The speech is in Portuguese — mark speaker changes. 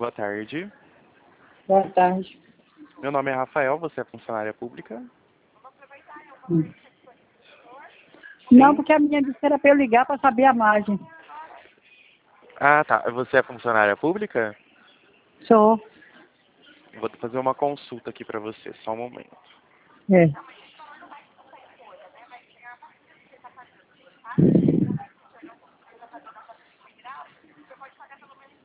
Speaker 1: Boa tarde.
Speaker 2: Boa tarde.
Speaker 1: Meu nome é Rafael, você é funcionária pública?
Speaker 2: Não, porque a minha disse que era para eu ligar para saber a margem.
Speaker 1: Ah, tá. Você é funcionária pública?
Speaker 2: Sou.
Speaker 1: Vou fazer uma consulta aqui pra você, só um momento.
Speaker 2: É.